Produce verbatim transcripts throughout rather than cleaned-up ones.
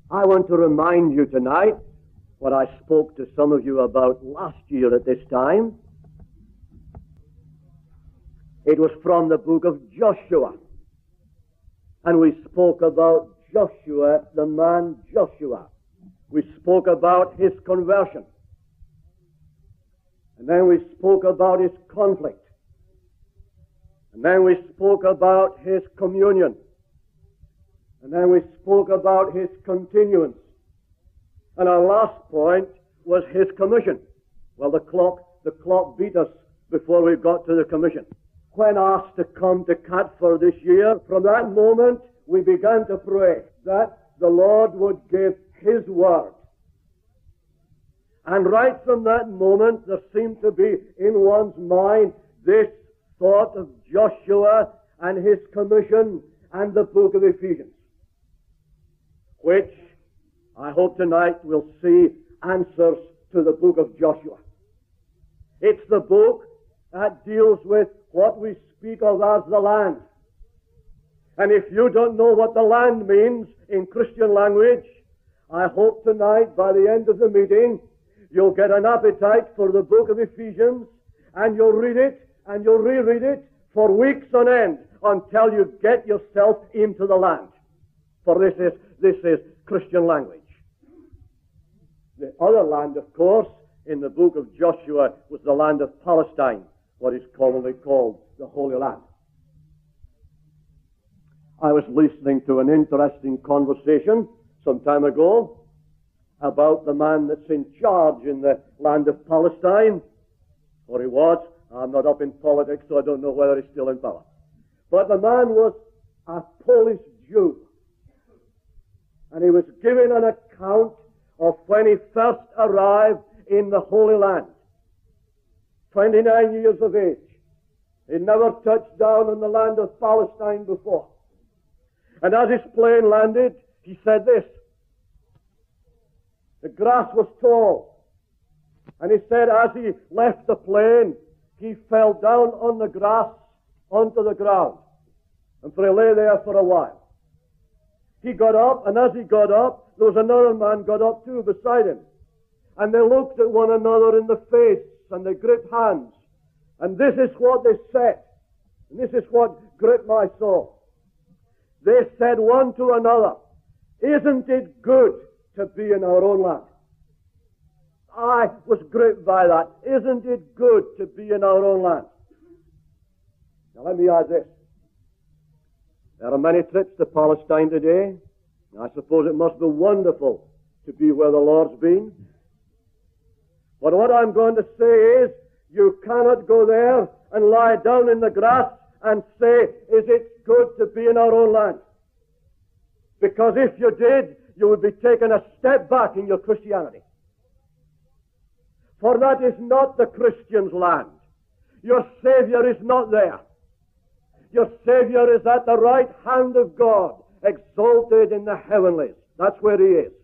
I want to remind you tonight what I spoke to some of you about last year at this time. It was from the book of Joshua. And we spoke about Joshua, the man Joshua. We spoke about his conversion. And then we spoke about his conflict. And then we spoke about his communion. And then we spoke about his continuance. And our last point was his commission. Well, the clock, the clock beat us before we got to the commission. When asked to come to Catford this year, from that moment we began to pray that the Lord would give his word. And right from that moment there seemed to be in one's mind this thought of Joshua and his commission and the book of Ephesians, which I hope tonight we'll see answers to the book of Joshua. It's the book that deals with what we speak of as the land. And if you don't know what the land means in Christian language, I hope tonight by the end of the meeting you'll get an appetite for the book of Ephesians, and you'll read it and you'll reread it for weeks on end until you get yourself into the land. For this is this is Christian language. The other land, of course, in the book of Joshua was the land of Palestine, what is commonly called the Holy Land. I was listening to an interesting conversation some time ago about the man that's in charge in the land of Palestine, or he was. I'm not up in politics, so I don't know whether he's still in power. But the man was a Polish Jew. And he was giving an account of when he first arrived in the Holy Land. twenty-nine years of age. He'd never touched down in the land of Palestine before. And as his plane landed, he said this. The grass was tall. And he said as he left the plane, he fell down on the grass onto the ground. And so he lay there for a while. He got up, and as he got up, there was another man got up too beside him. And they looked at one another in the face, and they gripped hands. And this is what they said. And this is what gripped my soul. They said one to another, "Isn't it good to be in our own land?" I was gripped by that. Isn't it good to be in our own land? Now let me add this. There are many trips to Palestine today. I suppose it must be wonderful to be where the Lord's been. But what I'm going to say is, you cannot go there and lie down in the grass and say, "Is it good to be in our own land?" Because if you did, you would be taking a step back in your Christianity. For that is not the Christian's land. Your Savior is not there. Your Savior is at the right hand of God, exalted in the heavenlies. That's where He is.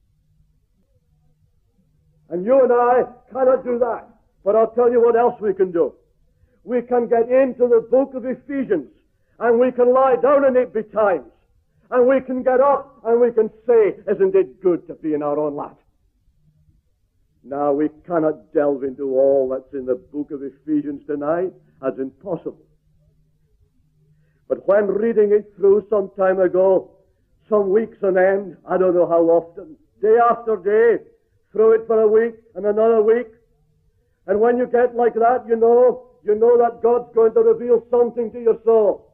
And you and I cannot do that. But I'll tell you what else we can do. We can get into the book of Ephesians, and we can lie down in it betimes. And we can get up, and we can say, "Isn't it good to be in our own land?" Now, we cannot delve into all that's in the book of Ephesians tonight, as impossible. But when reading it through some time ago, some weeks on end, I don't know how often, day after day, through it for a week and another week, and when you get like that, you know, you know that God's going to reveal something to your soul.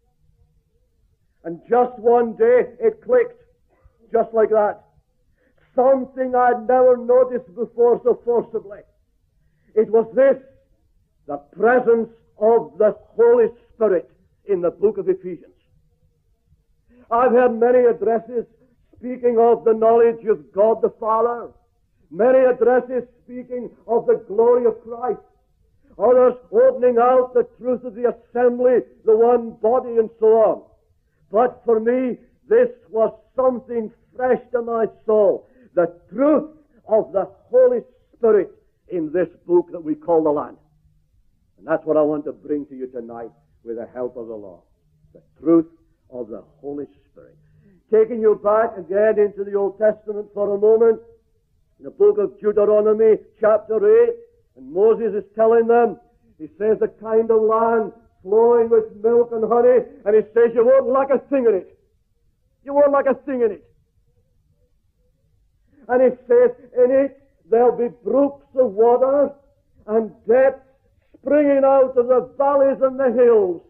And just one day, it clicked, just like that. Something I'd never noticed before so forcibly. It was this, the presence of the Holy Spirit in the book of Ephesians. I've heard many addresses speaking of the knowledge of God the Father, many addresses speaking of the glory of Christ, others opening out the truth of the assembly, the one body, and so on. But for me, this was something fresh to my soul, the truth of the Holy Spirit in this book that we call the Land. And that's what I want to bring to you tonight with the help of the Lord. The truth of the Holy Spirit. taking you back again into the Old Testament for a moment, in the book of Deuteronomy, chapter eight, and Moses is telling them, he says, the kind of land flowing with milk and honey, and he says, you won't lack a thing in it. You won't lack a thing in it. And he says, in it there'll be brooks of water and depths springing out of the valleys and the hills.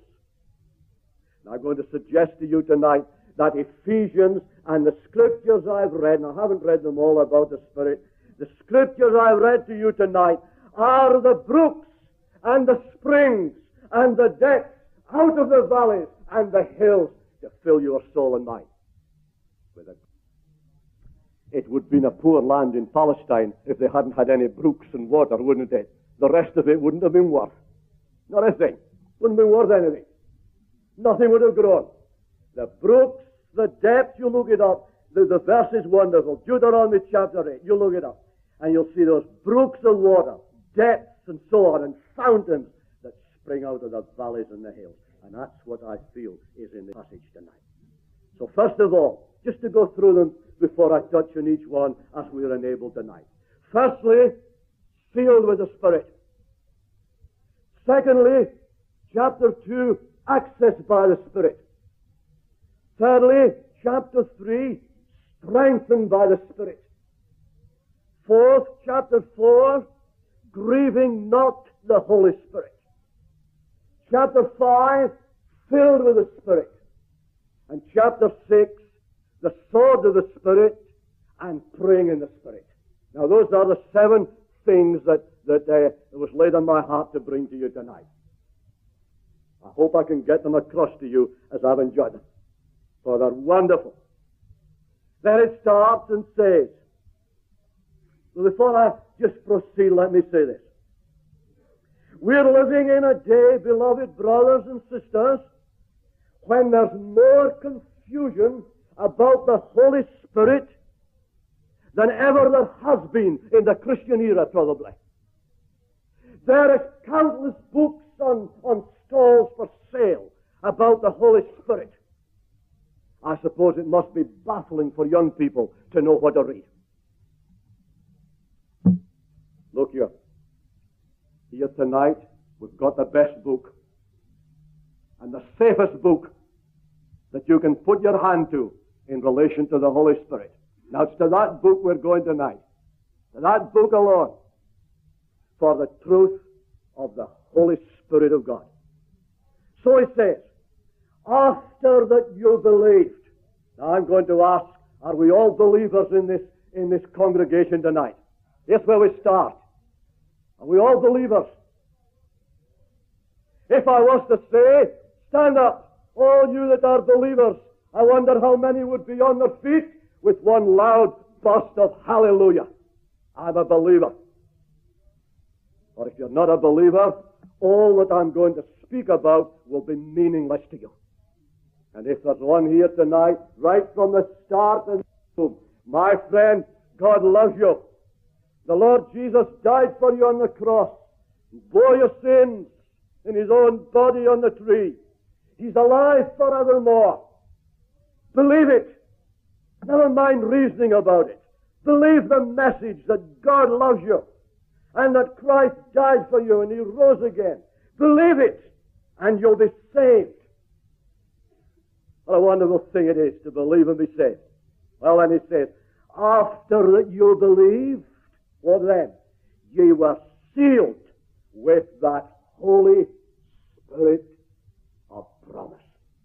Now I'm going to suggest to you tonight that Ephesians and the scriptures I've read, and I haven't read them all about the Spirit, the scriptures I've read to you tonight are the brooks and the springs and the depths out of the valleys and the hills to fill your soul and mind with it. It would have been a poor land in Palestine if they hadn't had any brooks and water, wouldn't it? The rest of it wouldn't have been worth. Not a thing. Wouldn't have been worth anything. Nothing would have grown. The brooks, the depths, you look it up. The, the verse is wonderful. Deuteronomy chapter eight. You look it up. And you'll see those brooks of water, depths and so on, and fountains that spring out of the valleys and the hills. And that's what I feel is in the passage tonight. So first of all, just to go through them before I touch on each one as we are enabled tonight. Firstly, filled with the Spirit. Secondly, chapter two, accessed by the Spirit. Thirdly, chapter three, strengthened by the Spirit. Fourth, chapter four, grieving not the Holy Spirit. Chapter five, filled with the Spirit. And chapter six, the sword of the Spirit and praying in the Spirit. Now those are the seven things that, that uh, was laid on my heart to bring to you tonight. I hope I can get them across to you as I've enjoyed them. For they're wonderful. Then it starts and says, well, before I just proceed, let me say this. We're living in a day, beloved brothers and sisters, when there's more confusion about the Holy Spirit than ever there has been in the Christian era, probably. There is countless books on, on stalls for sale about the Holy Spirit. I suppose it must be baffling for young people to know what to read. Look here. Here tonight, we've got the best book and the safest book that you can put your hand to in relation to the Holy Spirit. Now, it's to that book we're going tonight. To that book alone. For the truth of the Holy Spirit of God. So he says, after that you believed. Now I'm going to ask, are we all believers in this, in this congregation tonight? That's where we start. Are we all believers? If I was to say, stand up, all you that are believers, I wonder how many would be on their feet with one loud burst of hallelujah. I'm a believer. Or if you're not a believer, all that I'm going to speak about will be meaningless to you. And if there's one here tonight, right from the start, and my friend, God loves you. The Lord Jesus died for you on the cross, bore your sins in his own body on the tree. He's alive forevermore. Believe it. Never mind reasoning about it. Believe the message that God loves you and that Christ died for you and he rose again. Believe it and you'll be saved. What a wonderful thing it is to believe and be saved. Well, then he says, after that you believed, what then? Ye were sealed with that Holy Spirit of promise.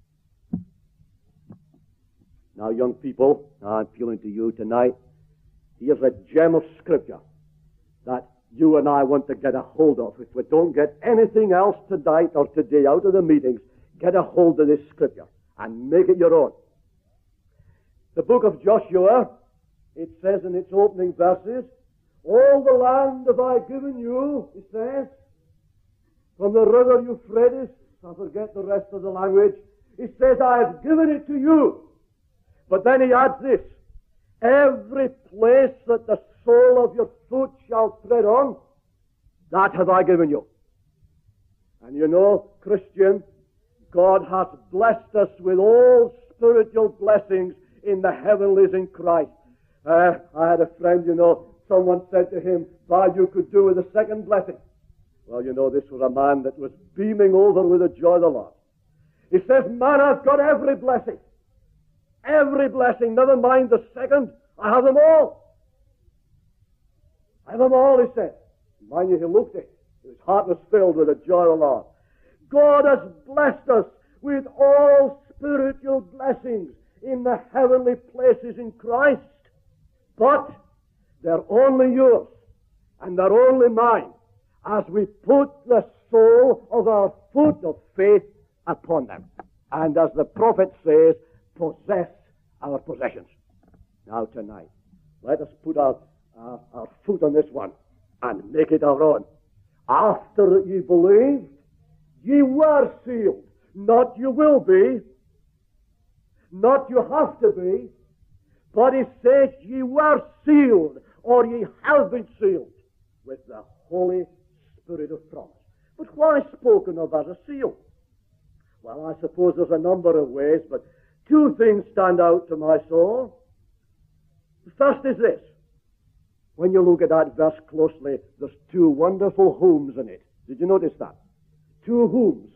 Now, young people, I'm appealing to you tonight. Here's a gem of Scripture that you and I want to get a hold of. If we don't get anything else tonight or today out of the meetings, get a hold of this Scripture and make it your own. The book of Joshua, it says in its opening verses, all the land have I given you, it says, from the river Euphrates, I forget the rest of the language, it says, I have given it to you. But then he adds this, every place that the sole of your foot shall tread on, that have I given you. And you know, Christian, God hath blessed us with all spiritual blessings in the heavenlies in Christ. Uh, I had a friend, you know, someone said to him, "What you could do with the second blessing." Well, you know, this was a man that was beaming over with the joy of the Lord. He says, "Man, I've got every blessing. Every blessing, never mind the second. I have them all. I have them all," he said. Mind you, he looked it. His heart was filled with the joy of the Lord. God has blessed us with all spiritual blessings in the heavenly places in Christ. But they're only yours, and they're only mine, as we put the sole of our foot of faith upon them. And as the prophet says, possess our possessions. Now tonight, let us put our, our, our foot on this one and make it our own. After that ye believed, ye were sealed. Not you will be, not you have to be, but it says ye were sealed, or ye have been sealed with the Holy Spirit of promise. But why spoken of as a seal? Well, I suppose there's a number of ways, but two things stand out to my soul. The first is this. When you look at that verse closely, there's two wonderful whoms in it. Did you notice that? Two whoms.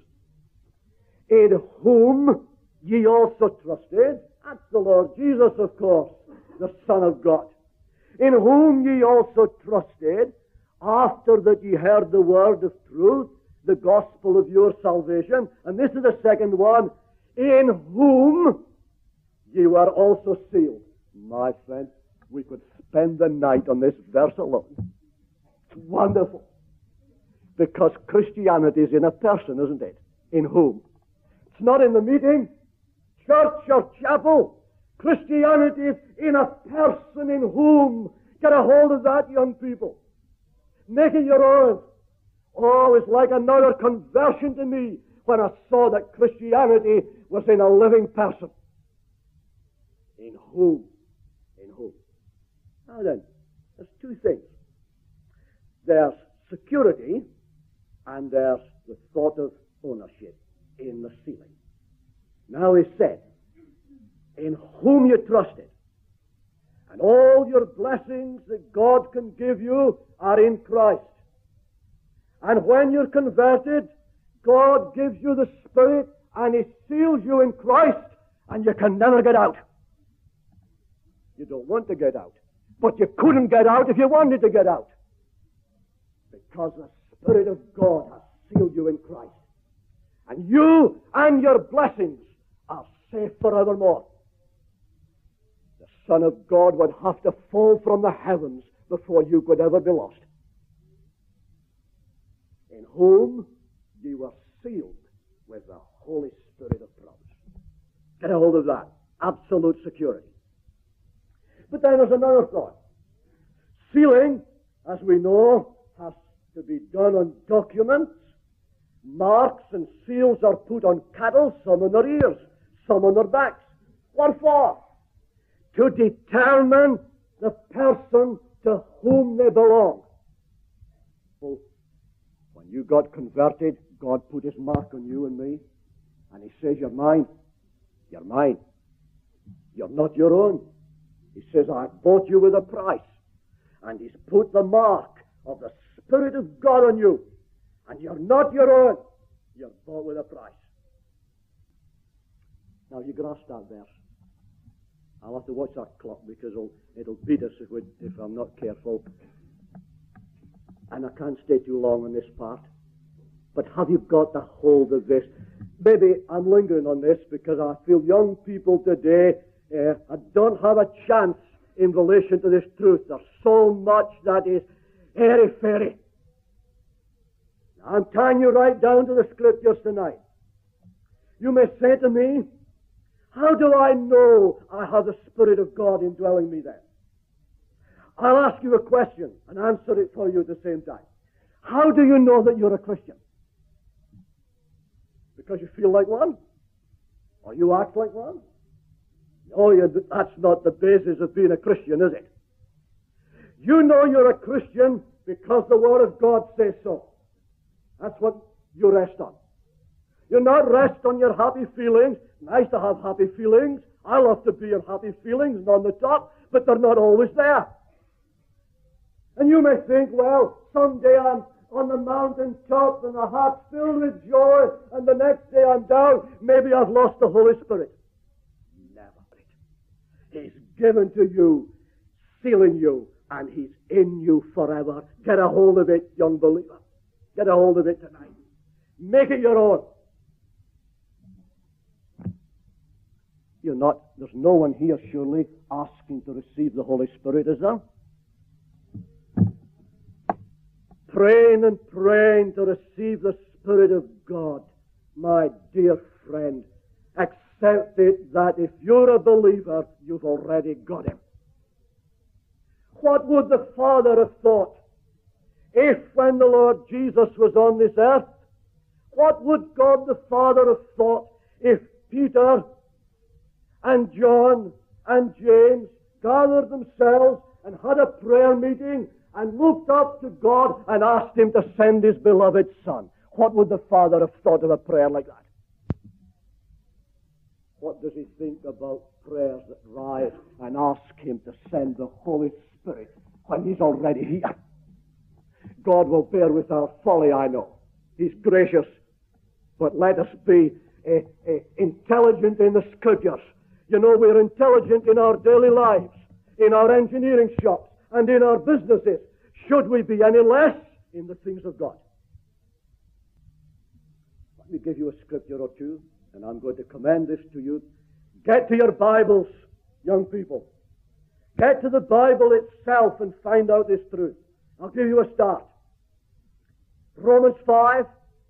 In whom ye also trusted. That's the Lord Jesus, of course, the Son of God. In whom ye also trusted, after that ye heard the word of truth, the gospel of your salvation. And this is the second one. In whom ye were also sealed. My friend, we could spend the night on this verse alone. It's wonderful. Because Christianity is in a person, isn't it? In whom? It's not in the meeting, church or chapel. Christianity is in a person in whom. Get a hold of that, young people. Make it your own. Oh, it's like another conversion to me when I saw that Christianity was in a living person. In whom? In whom? Now then, there's two things. There's security and there's the thought of ownership in the sealing. Now he said, in whom you trusted. And all your blessings that God can give you are in Christ. And when you're converted, God gives you the Spirit and He seals you in Christ, and you can never get out. You don't want to get out. But you couldn't get out if you wanted to get out. Because the Spirit of God has sealed you in Christ. And you and your blessings are safe forevermore. The Son of God would have to fall from the heavens before you could ever be lost. In whom ye were sealed with the Holy Spirit of promise. Get a hold of that. Absolute security. But then there's another thought. Sealing, as we know, has to be done on documents. Marks and seals are put on cattle, some on their ears, some on their backs. What for? To determine the person to whom they belong. Well, when you got converted, God put His mark on you and me, and He says, you're mine. You're mine. You're not your own. He says, I bought you with a price. And He's put the mark of the Spirit of God on you. And you're not your own. You're bought with a price. Now you grasp that verse. I'll have to watch that clock because it'll, it'll beat us if, we, if I'm not careful. And I can't stay too long on this part. But have you got the hold of this? Maybe I'm lingering on this because I feel young people today uh, I don't have a chance in relation to this truth. There's so much that is airy-fairy. I'm tying you right down to the Scriptures tonight. You may say to me, how do I know I have the Spirit of God indwelling me then? I'll ask you a question and answer it for you at the same time. How do you know that you're a Christian? Because you feel like one? Or you act like one? No, you, that's not the basis of being a Christian, is it? You know you're a Christian because the Word of God says so. That's what you rest on. You not rest on your happy feelings. Nice to have happy feelings, I love to be in happy feelings and on the top, but they're not always there. And you may think, well, someday I'm on the mountain top and the heart's filled with joy, and the next day I'm down. Maybe I've lost the Holy Spirit. Never. He's given to you, sealing you, and He's in you forever. Get a hold of it, young believer. Get a hold of it tonight. Make it your own. You're not, there's no one here surely asking to receive the Holy Spirit, is there? Praying and praying to receive the Spirit of God. My dear friend, accept it that if you're a believer, you've already got Him. What would the Father have thought if, when the Lord Jesus was on this earth, what would God the Father have thought if Peter and John and James gathered themselves and had a prayer meeting and looked up to God and asked Him to send His beloved Son? What would the Father have thought of a prayer like that? What does He think about prayers that rise and ask Him to send the Holy Spirit when He's already here? God will bear with our folly, I know. He's gracious. But let us be uh, uh, intelligent in the Scriptures. You know, we're intelligent in our daily lives, in our engineering shops, and in our businesses. Should we be any less in the things of God? Let me give you a scripture or two, and I'm going to commend this to you. Get to your Bibles, young people. Get to the Bible itself and find out this truth. I'll give you a start. Romans five,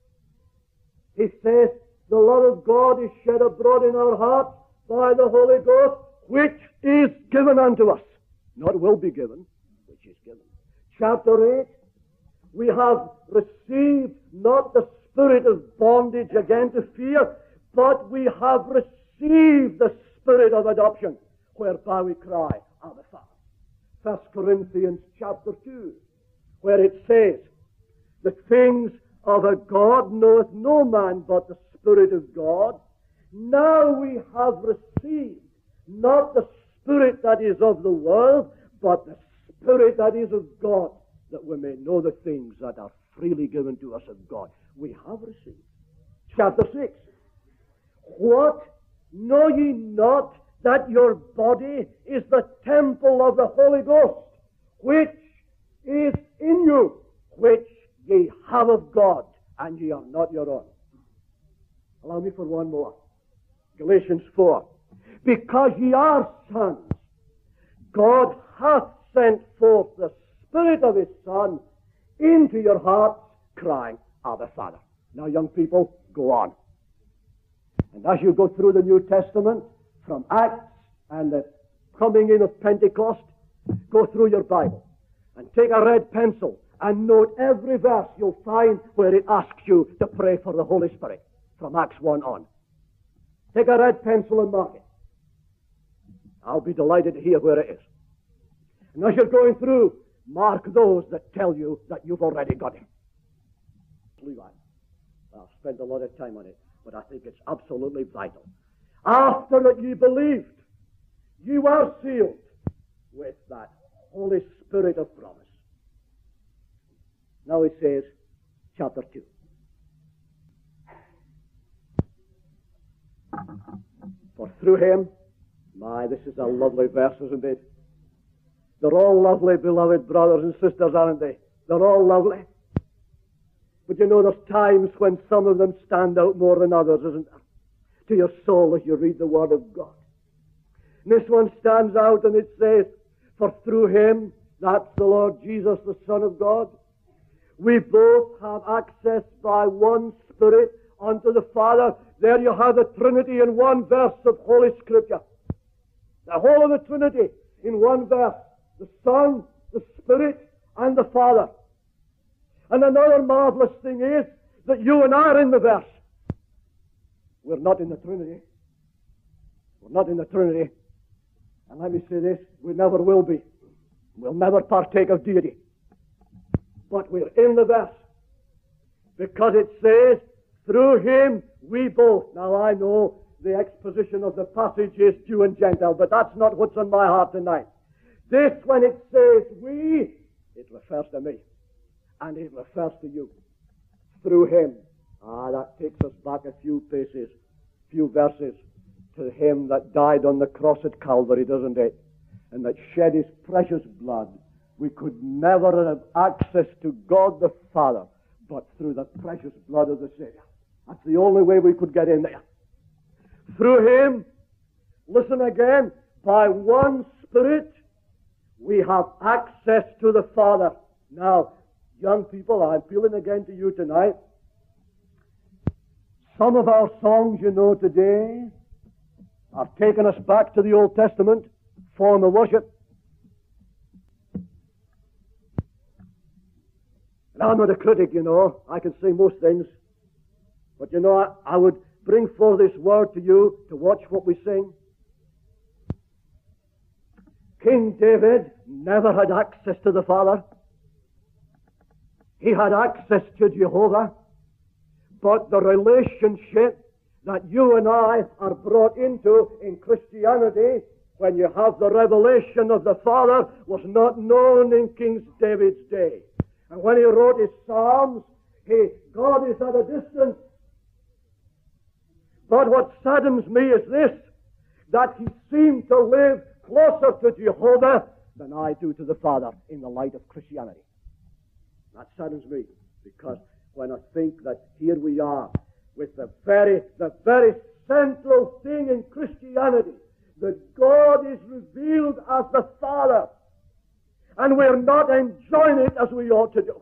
it says, the love of God is shed abroad in our hearts by the Holy Ghost, which is given unto us. Not will be given, which is given. Chapter eight, we have received not the spirit of bondage again to fear, but we have received the spirit of adoption, whereby we cry, Abba, Father. First Corinthians chapter two, where it says, the things of a God knoweth no man but the Spirit of God. Now we have received not the spirit that is of the world, but the Spirit that is of God, that we may know the things that are freely given to us of God. We have received. Chapter six. What? Know ye not that your body is the temple of the Holy Ghost, which is in you, which ye have of God, and ye are not your own? Allow me for one more. Galatians four. Because ye are sons, God hath sent forth the Spirit of His Son into your hearts, crying, Abba, Father. Now, young people, go on. And as you go through the New Testament, from Acts and the coming in of Pentecost, go through your Bible and take a red pencil and note every verse you'll find where it asks you to pray for the Holy Spirit, from Acts one on. Take a red pencil and mark it. I'll be delighted to hear where it is. And as you're going through, mark those that tell you that you've already got Him. Levi. I've spent a lot of time on it, but I think it's absolutely vital. After that ye believed, you are sealed with that Holy Spirit of promise. Now it says, chapter two. For through Him, my, this is a lovely verse, isn't it? They're all lovely, beloved brothers and sisters, aren't they? They're all lovely. But you know, there's times when some of them stand out more than others, isn't there? To your soul as you read the Word of God. And this one stands out and it says, for through Him, that's the Lord Jesus, the Son of God, we both have access by one Spirit unto the Father. There you have the Trinity in one verse of Holy Scripture. The whole of the Trinity in one verse. The Son, the Spirit, and the Father. And another marvelous thing is that you and I are in the verse. We're not in the Trinity. We're not in the Trinity. And let me say this, we never will be. We'll never partake of deity. But we're in the verse. Because it says, through Him we both. Now I know the exposition of the passage is Jew and Gentile, but that's not what's on my heart tonight. This, when it says we, it refers to me, and it refers to you. Through him. Ah, that takes us back a few paces, few verses, to him that died on the cross at Calvary, doesn't it? And that shed his precious blood. We could never have access to God the Father but through the precious blood of the Savior. That's the only way we could get in there. Through him, listen again, by one Spirit, we have access to the Father. Now, young people, I'm appealing again to you tonight. Some of our songs, you know, today have taken us back to the Old Testament form of worship. And I'm not a critic, you know. I can sing most things. But, you know, I, I would bring forth this word to you to watch what we sing. King David never had access to the Father. He had access to Jehovah. But the relationship that you and I are brought into in Christianity, when you have the revelation of the Father, was not known in King David's day. And when he wrote his Psalms, he, God is at a distance. But what saddens me is this, that he seemed to live closer to Jehovah than I do to the Father in the light of Christianity. That saddens me, because when I think that here we are with the very, the very central thing in Christianity, that God is revealed as the Father, and we're not enjoying it as we ought to do.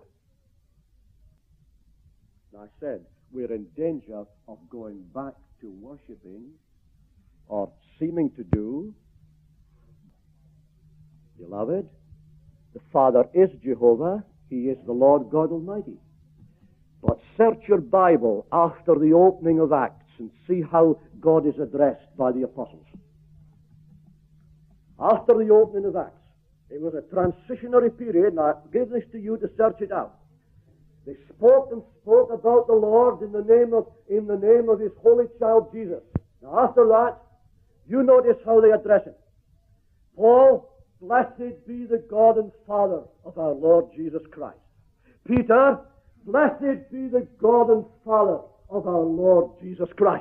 And I said, we're in danger of going back to worshiping, or seeming to do. Beloved, the Father is Jehovah. He is the Lord God Almighty. But search your Bible after the opening of Acts and see how God is addressed by the apostles. After the opening of Acts, it was a transitionary period, and I give this to you to search it out. They spoke and spoke about the Lord in the name of in the name of his holy child Jesus. Now after that, you notice how they address him. Paul, blessed be the God and Father of our Lord Jesus Christ. Peter, blessed be the God and Father of our Lord Jesus Christ.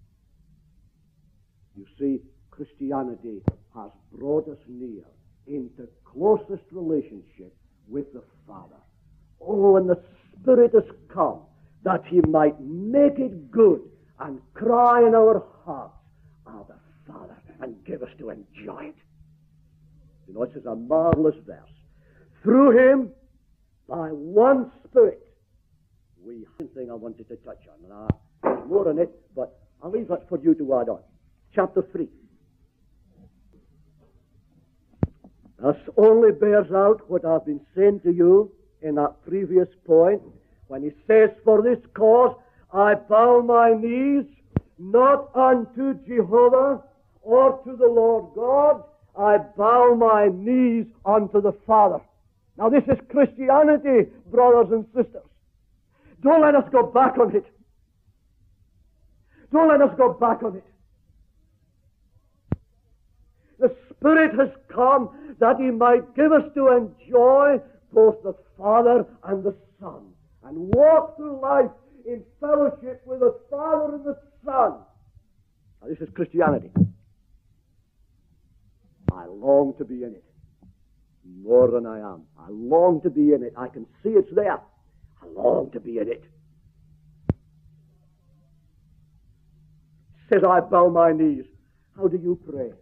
You see, Christianity has brought us near into closest relationship with the Father. Oh, and the Spirit has come that he might make it good and cry in our hearts, Abba, Father, and give us to enjoy it. You know, this is a marvelous verse. Through him, by one Spirit, we have something I wanted to touch on. And I, there's more in it, but I'll leave that for you to add on. Chapter three. This only bears out what I've been saying to you in that previous point, when he says, for this cause I bow my knees, not unto Jehovah or to the Lord God, I bow my knees unto the Father. Now this is Christianity, brothers and sisters. Don't let us go back on it. Don't let us go back on it. The Spirit has come that he might give us to enjoy both the Father and the Son, and walk through life in fellowship with the Father and the Son. Now, this is Christianity. I long to be in it more than I am. I long to be in it. I can see it's there. I long to be in it. Says, I bow my knees. How do you pray?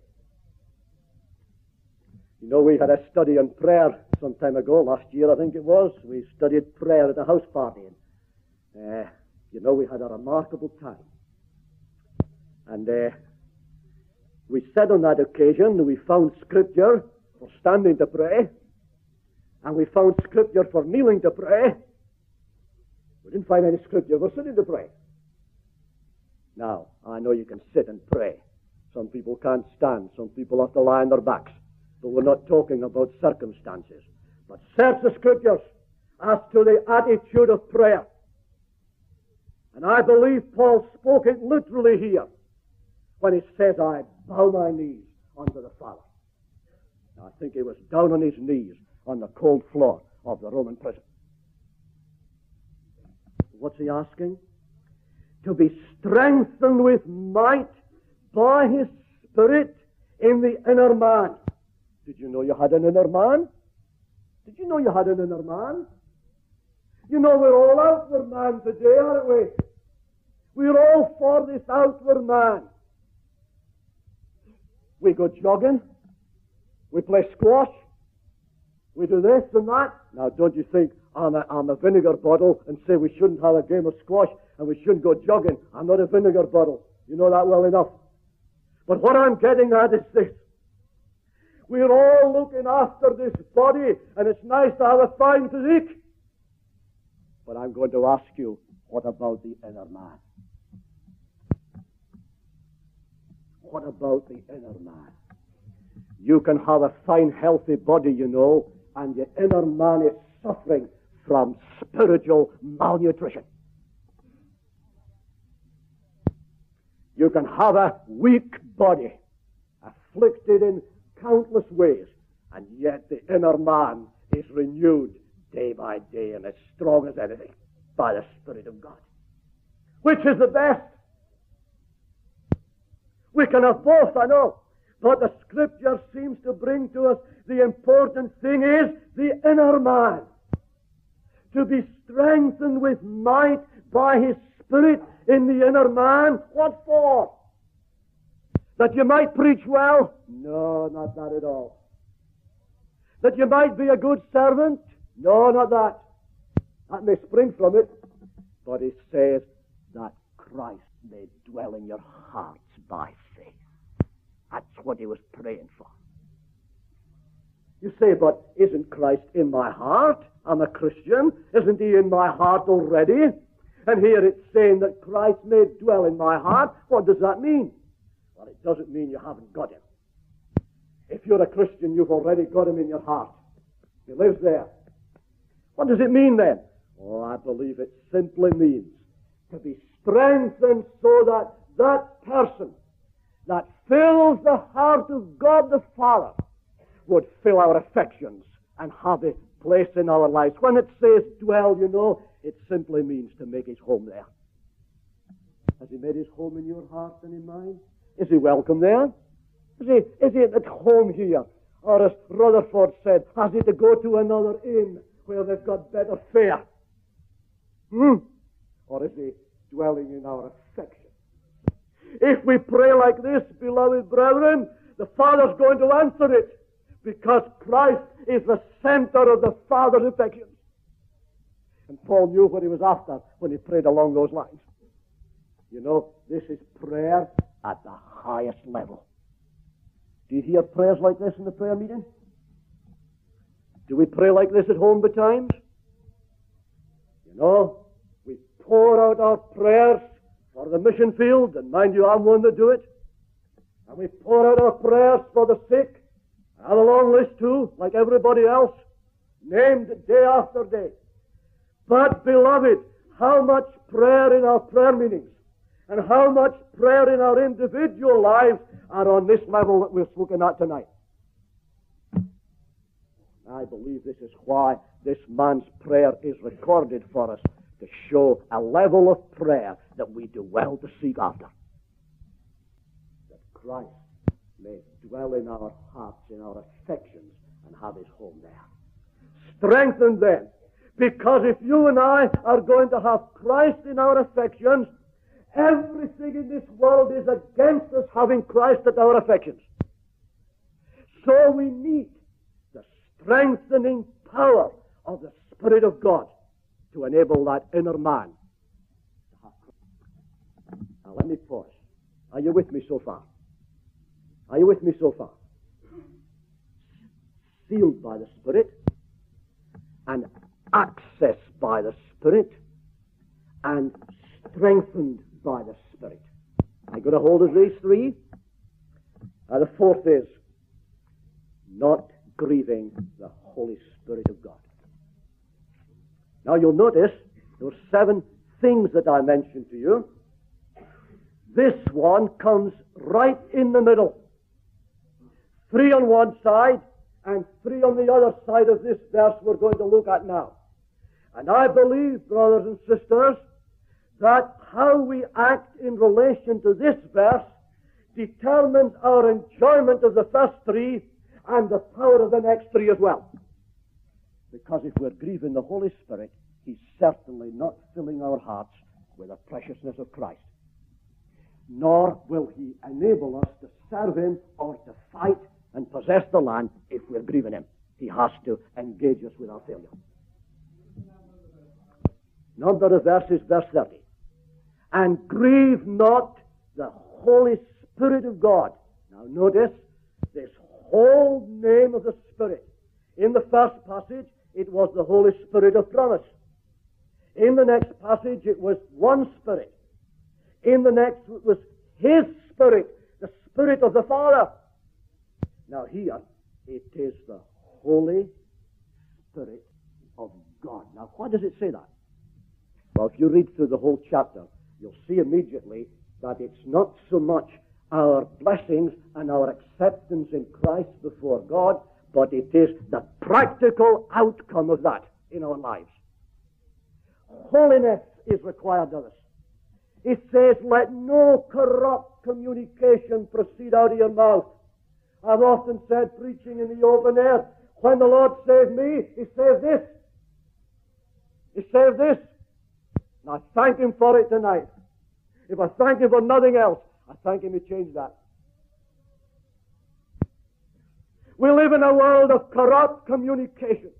You know, we had a study on prayer some time ago, last year I think it was. We studied prayer at a house party. And, uh, you know, we had a remarkable time. And uh, we said on that occasion, we found scripture for standing to pray, and we found scripture for kneeling to pray. We didn't find any scripture for sitting to pray. Now, I know you can sit and pray. Some people can't stand. Some people have to lie on their backs. But we're not talking about circumstances. But search the scriptures as to the attitude of prayer. And I believe Paul spoke it literally here. when he says, I bow my knees unto the Father. Now, I think he was down on his knees on the cold floor of the Roman prison. What's he asking? To be strengthened with might by his Spirit in the inner man. Did you know you had an inner man? Did you know you had an inner man? You know, we're all outward man today, aren't we? We're all for this outward man. We go jogging. We play squash. We do this and that. Now, don't you think I'm a, I'm a vinegar bottle and say we shouldn't have a game of squash and we shouldn't go jogging? I'm not a vinegar bottle. You know that well enough. But what I'm getting at is this. We're all looking after this body, and it's nice to have a fine physique. But I'm going to ask you, what about the inner man? What about the inner man? You can have a fine, healthy body, you know, and your inner man is suffering from spiritual malnutrition. You can have a weak body, afflicted in countless ways, and yet the inner man is renewed day by day and as strong as anything by the Spirit of God. Which is the best? We can have both, I know, but the Scripture seems to bring to us the important thing is the inner man. To be strengthened with might by his Spirit in the inner man. What for? That you might preach well? No, not that at all. That you might be a good servant? No, not that. That may spring from it. But it says that Christ may dwell in your hearts by faith. That's what he was praying for. You say, but isn't Christ in my heart? I'm a Christian. Isn't he in my heart already? And here it's saying that Christ may dwell in my heart. What does that mean? Well, it doesn't mean you haven't got him. If you're a Christian, you've already got him in your heart. He lives there. What does it mean then? Oh, I believe it simply means to be strengthened so that that person that fills the heart of God the Father would fill our affections and have a place in our lives. When it says dwell, you know, it simply means to make his home there. Has he made his home in your heart and in mine? Is he welcome there? Is he, is he at home here? Or as Rutherford said, has he to go to another inn where they've got better fare? Hmm? Or is he dwelling in our affection? If we pray like this, beloved brethren, the Father's going to answer it, because Christ is the center of the Father's affections. And Paul knew what he was after when he prayed along those lines. You know, this is prayer at the highest level. Do you hear prayers like this in the prayer meeting? Do we pray like this at home betimes? You know, we pour out our prayers for the mission field, and mind you, I'm one to do it. And we pour out our prayers for the sick. I have a long list too, like everybody else, named day after day. But, beloved, how much prayer in our prayer meetings and how much prayer in our individual lives are on this level that we're looking at tonight. I believe this is why this man's prayer is recorded for us, to show a level of prayer that we do well to seek after. That Christ may dwell in our hearts, in our affections, and have his home there. Strengthen them, because if you and I are going to have Christ in our affections, everything in this world is against us having Christ at our affections. So we need the strengthening power of the Spirit of God to enable that inner man to have Christ. Now let me pause. Are you with me so far? Are you with me so far? Sealed by the Spirit, and accessed by the Spirit, and strengthened by the Spirit. I got a hold of these three. Uh, the fourth is not grieving the Holy Spirit of God. Now you'll notice there were seven things that I mentioned to you. This one comes right in the middle. Three on one side and three on the other side of this verse we're going to look at now. And I believe, brothers and sisters, that how we act in relation to this verse determines our enjoyment of the first three and the power of the next three as well. Because if we're grieving the Holy Spirit, He's certainly not filling our hearts with the preciousness of Christ. Nor will He enable us to serve Him or to fight and possess the land if we're grieving Him. He has to engage us with our failure. Number of verses, verse thirty. And grieve not the Holy Spirit of God. Now notice this whole name of the Spirit. In the first passage, it was the Holy Spirit of promise. In the next passage, it was one Spirit. In the next, it was His Spirit, the Spirit of the Father. Now here, it is the Holy Spirit of God. Now, why does it say that? Well, if you read through the whole chapter, you'll see immediately that it's not so much our blessings and our acceptance in Christ before God, but it is the practical outcome of that in our lives. Holiness is required of us. It says, let no corrupt communication proceed out of your mouth. I've often said, preaching in the open air, when the Lord saved me, He saved this. He saved this. And I thank Him for it tonight. If I thank Him for nothing else, I thank Him He changed that. We live in a world of corrupt communications.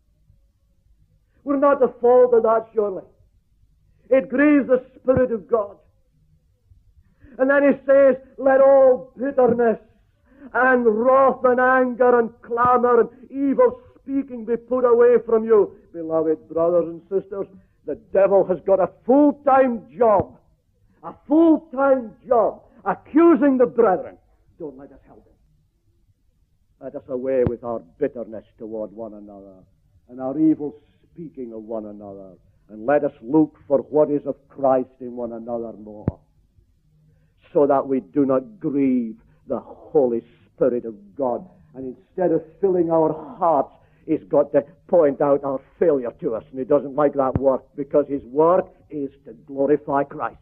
We're not the fault of that, surely. It grieves the Spirit of God. And then He says, let all bitterness and wrath and anger and clamor and evil speaking be put away from you. Beloved brothers and sisters, the devil has got a full-time job, a full-time job, accusing the brethren. Don't let us help him. Let us away with our bitterness toward one another and our evil speaking of one another, and let us look for what is of Christ in one another more, so that we do not grieve the Holy Spirit of God. And instead of filling our hearts, He's got to point out our failure to us, and He doesn't like that work, because His work is to glorify Christ.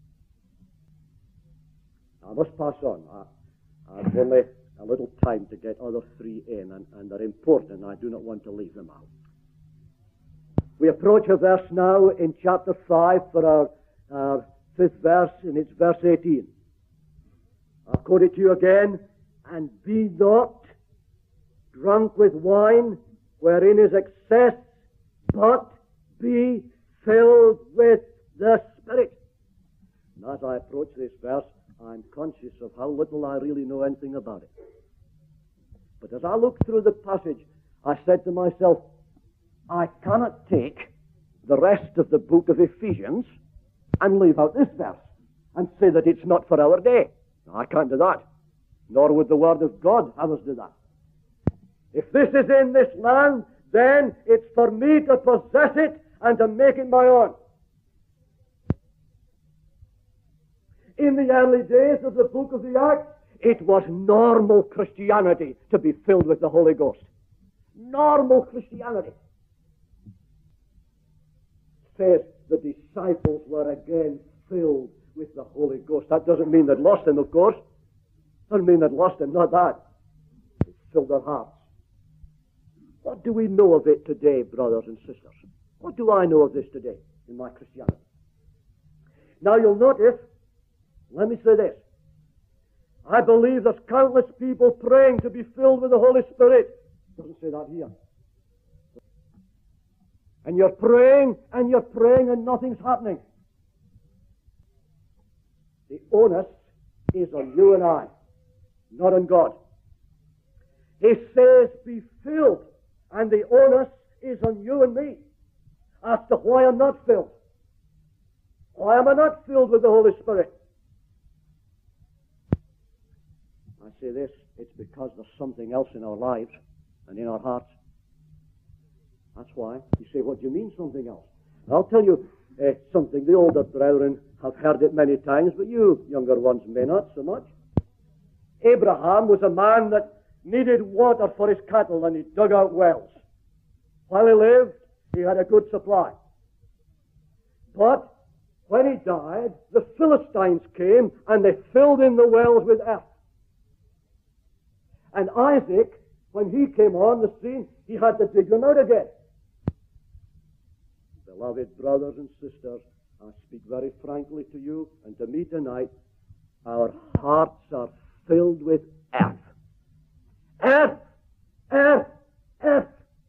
I must pass on. I, I've only a little time to get other three in, and, and they're important. I do not want to leave them out. We approach a verse now in chapter five for our, our fifth verse, and it's verse eighteen. I'll quote it to you again. And be not drunk with wine, wherein is excess, but be filled with the Spirit. And as I approach this verse, I'm conscious of how little I really know anything about it. But as I looked through the passage, I said to myself, I cannot take the rest of the book of Ephesians and leave out this verse and say that it's not for our day. I can't do that. Nor would the Word of God have us do that. If this is in this land, then it's for me to possess it and to make it my own. In the early days of the book of the Acts, it was normal Christianity to be filled with the Holy Ghost. Normal Christianity. Says the disciples were again filled with the Holy Ghost. That doesn't mean they'd lost Him, of course. Doesn't mean they'd lost Him, not that. It filled their hearts. What do we know of it today, brothers and sisters? What do I know of this today in my Christianity? Now you'll notice, let me say this. I believe there's countless people praying to be filled with the Holy Spirit. It doesn't say that here. And you're praying, and you're praying, and nothing's happening. The onus is on you and I, not on God. He says, be filled, and the onus is on you and me as to why I'm not filled. Why am I not filled with the Holy Spirit? I say this, it's because there's something else in our lives and in our hearts. That's why. You say, what do you mean something else? I'll tell you uh, something. The older brethren have heard it many times, but you younger ones may not so much. Abraham was a man that needed water for his cattle, and he dug out wells. While he lived, he had a good supply. But when he died, the Philistines came and they filled in the wells with earth. And Isaac, when he came on the scene, he had to dig them out again. Beloved brothers and sisters, I speak very frankly to you and to me tonight, our hearts are filled with earth. Earth! Earth! Earth!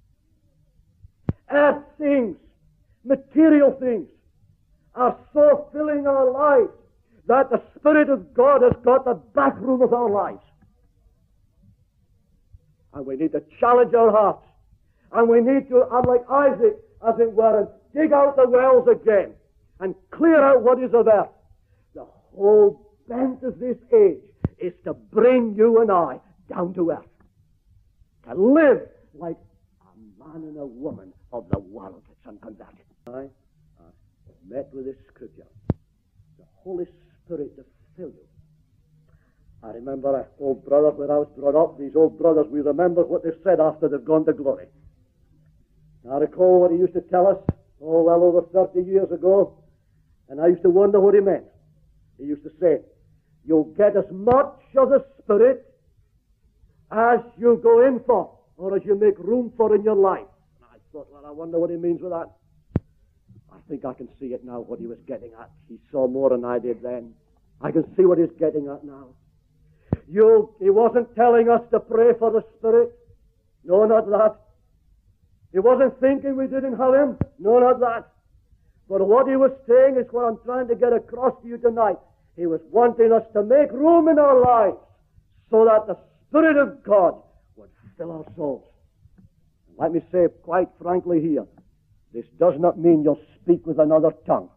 Earth things, material things, are so filling our lives that the Spirit of God has got the back room of our lives. And we need to challenge our hearts. And we need to, I'm like Isaac, as it were, and dig out the wells again and clear out what is of earth. The whole bent of this age is to bring you and I down to earth. To live like a man and a woman of the world that's unconverted. I have met with this scripture. The Holy Spirit to fill you. I remember an old brother where I was brought up. These old brothers, we remember what they said after they've gone to glory. I recall what he used to tell us, oh, well over thirty years ago, and I used to wonder what he meant. He used to say, you'll get as much of the Spirit as you go in for, or as you make room for in your life. And I thought, well, I wonder what he means with that. I think I can see it now, what he was getting at. He saw more than I did then. I can see what he's getting at now. You, he wasn't telling us to pray for the Spirit. No, not that. He wasn't thinking we didn't have him. No, not that. But what he was saying is what I'm trying to get across to you tonight. He was wanting us to make room in our lives so that the Spirit of God would fill our souls. And let me say quite frankly here, this does not mean you'll speak with another tongue.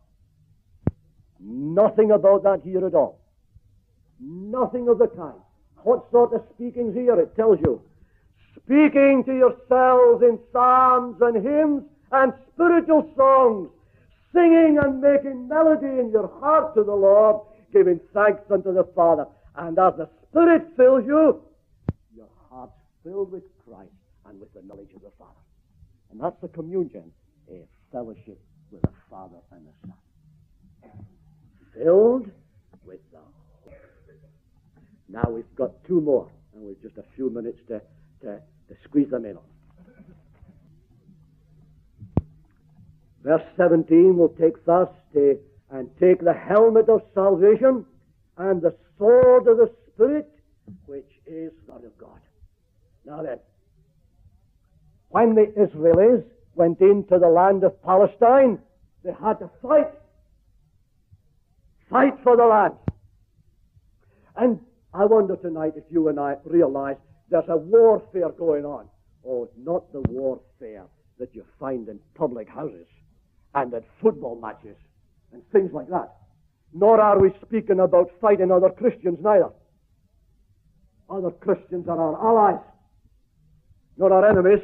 Nothing about that here at all. Nothing of the kind. What sort of speaking here? It tells you. Speaking to yourselves in psalms and hymns and spiritual songs, singing and making melody in your heart to the Lord, giving thanks unto the Father. And as the Spirit fills you, your heart's filled with Christ and with the knowledge of the Father. And that's the communion, a fellowship with the Father and the Son. Filled with the Holy Spirit. Now we've got two more, and we've just a few minutes to, to, to squeeze them in on. Verse seventeen will take thus to, and take the helmet of salvation and the sword of the Spirit, which is the word of God. Now then, when the Israelis went into the land of Palestine, they had to fight. Fight for the land. And I wonder tonight if you and I realize there's a warfare going on. Oh, not the warfare that you find in public houses and at football matches and things like that. Nor are we speaking about fighting other Christians neither. Other Christians are our allies, not our enemies.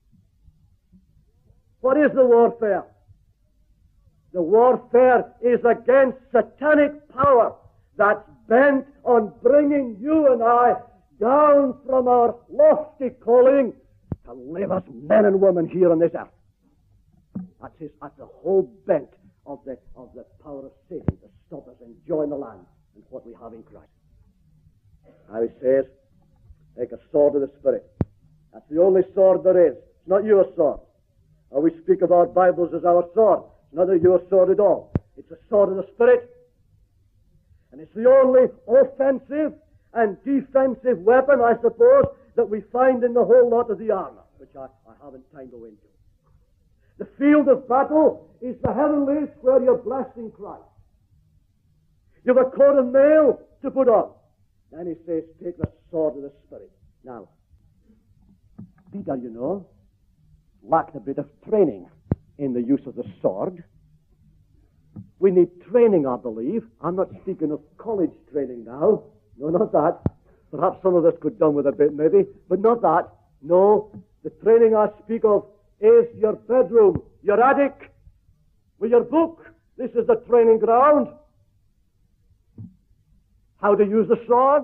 What is the warfare? The warfare is against satanic power that's bent on bringing you and I down from our lofty calling to live as men and women here on this earth. That's, his, that's the whole bent of the, of the power of Satan to stop us enjoying the land and what we have in Christ. Now he says, take a sword of the Spirit. That's the only sword there is. It's not your sword. Or we speak of our Bibles as our sword. It's not your sword at all. It's a sword of the Spirit. And it's the only offensive and defensive weapon, I suppose, that we find in the whole lot of the armor, which I, I haven't time to go into. The field of battle is the heavenlies where you're blessed in Christ. You have a coat of mail to put on. Then he says, take the sword of the Spirit. Now, Peter, you know, lacked a bit of training in the use of the sword. We need training, I believe. I'm not speaking of college training now. No, not that. Perhaps some of us could done with a bit, maybe, but not that. No, the training I speak of is your bedroom, your attic, with your book. This is the training ground. how to use the sword.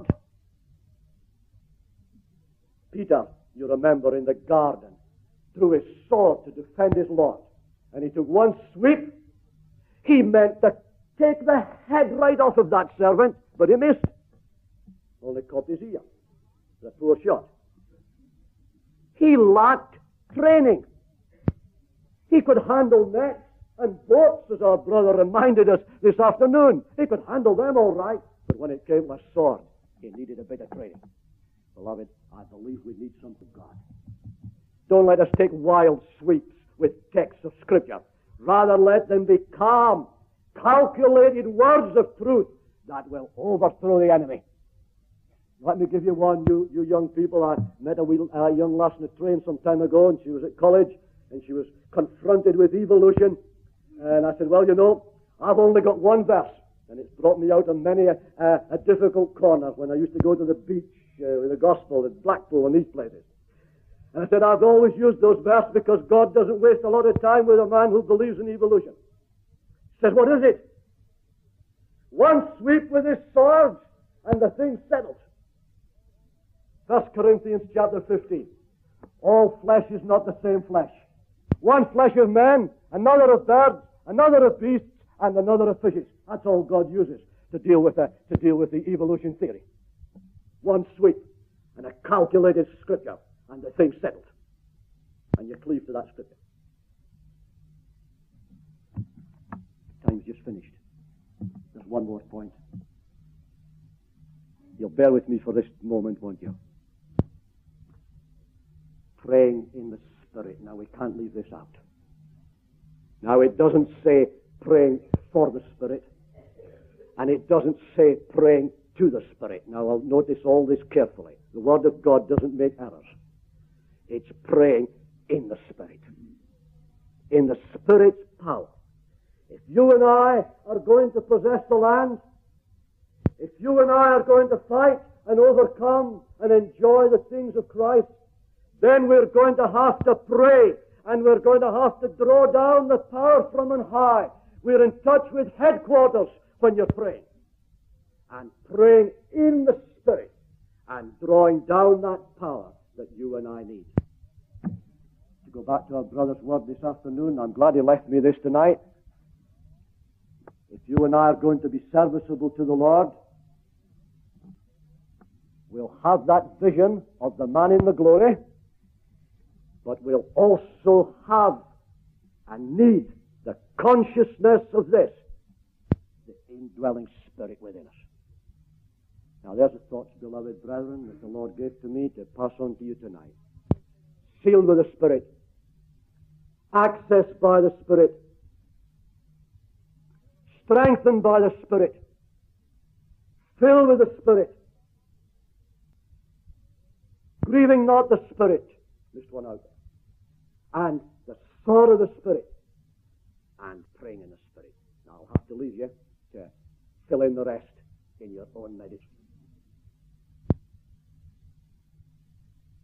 Peter, you remember, in the garden, drew his sword to defend his Lord. And he took one sweep. He meant to take the head right off of that servant, but he missed. Only caught his ear. The poor shot. He lacked training. He could handle nets and boats, as our brother reminded us this afternoon. He could handle them all right, but when it came to a sword, he needed a bit of training. Beloved, I believe we need some of God. Don't let us take wild sweeps with texts of Scripture. Rather, let them be calm, calculated words of truth that will overthrow the enemy. Let me give you one, you, you young people. I met a wee, uh, young lass in the train some time ago, and she was at college, and she was confronted with evolution. And I said, well, you know, I've only got one verse, and it's brought me out of many a, a, a difficult corner when I used to go to the beach uh, with the gospel at Blackpool and these places. And I said, I've always used those verses because God doesn't waste a lot of time with a man who believes in evolution. He said, what is it? One sweep with his sword, and the thing's settled. First Corinthians chapter fifteen. All flesh is not the same flesh. One flesh of men, another of birds, another of beasts, and another of fishes. That's all God uses to deal with the, to deal with the evolution theory. One sweep and a calculated scripture, and the thing's settled. And you cleave to that scripture. Time's just finished. There's one more point. You'll bear with me for this moment, won't you? Praying in the Spirit. Now, we can't leave this out. Now, it doesn't say praying for the Spirit, and it doesn't say praying to the Spirit. Now, I'll notice all this carefully. The Word of God doesn't make errors. It's praying in the Spirit. In the Spirit's power. If you and I are going to possess the land, if you and I are going to fight and overcome and enjoy the things of Christ, then we're going to have to pray, and we're going to have to draw down the power from on high. We're in touch with headquarters when you're praying. And praying in the Spirit and drawing down that power that you and I need. To go back to our brother's word this afternoon, I'm glad he left me this tonight. If you and I are going to be serviceable to the Lord, we'll have that vision of the man in the glory, but we'll also have and need the consciousness of this, the indwelling Spirit within us. Now there's the thoughts, beloved brethren, that the Lord gave to me to pass on to you tonight. Sealed with the Spirit, accessed by the Spirit, strengthened by the Spirit, filled with the Spirit, grieving not the Spirit, missed one out, and the sword of the Spirit, and praying in the Spirit. Now I'll have to leave you to fill in the rest in your own meditation.